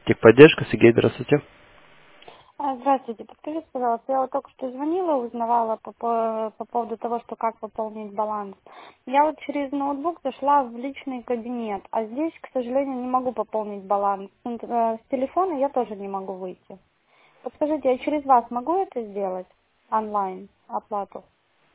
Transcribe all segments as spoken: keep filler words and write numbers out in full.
Техподдержка, Сергей, здравствуйте. А, Здравствуйте, подскажите, пожалуйста, я вот только что звонила, узнавала по, по, по поводу того, что как пополнить баланс. Я вот через ноутбук зашла в личный кабинет, а здесь, к сожалению, не могу пополнить баланс. С ин- э, С телефона я тоже не могу выйти. Подскажите, я через вас могу это сделать? Онлайн, оплату?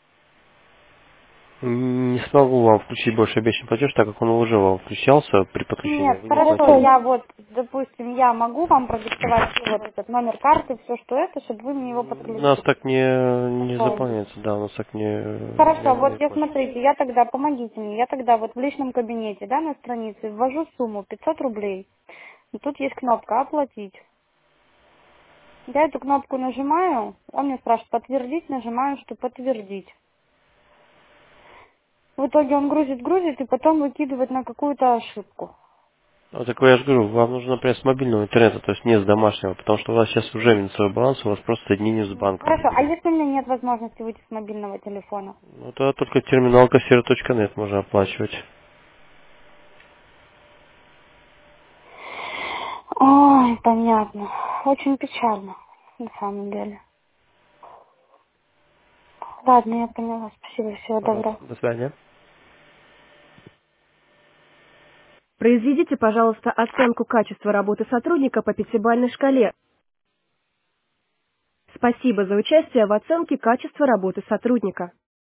М, Не смогу вам включить больше обещанный платеж, так как он уже вам включался при подключении, Нет, вы не хорошо, платили. я вот, допустим, я могу вам продиктовать всё вот этот номер карты, все, что это, чтобы вы мне его У нас подключили. так не, не Пополнить. заполняется, да, у нас так не, Хорошо, не вот имеет я почты. смотрите, я тогда, помогите мне, я тогда вот в личном кабинете, да, на странице ввожу сумму пятьсот рублей. И тут есть кнопка «Оплатить». Я эту кнопку нажимаю, он мне спрашивает «Подтвердить», нажимаю, что «Подтвердить». В итоге он грузит, грузит и потом выкидывает на какую-то ошибку. Вот так я же говорю, вам нужно, например, с мобильного интернета, то есть не с домашнего, потому что у вас сейчас уже минусовой баланс, у вас просто соединение с банком. Хорошо, а если у меня нет возможности выйти с мобильного телефона? Ну, то только терминал кассира точка нет можно оплачивать. Ой, понятно. Очень печально, на самом деле. Ладно, я поняла. Спасибо, всего Пожалуйста, доброго. до свидания. Произведите, пожалуйста, оценку качества работы сотрудника по пятибалльной шкале. Спасибо за участие в оценке качества работы сотрудника.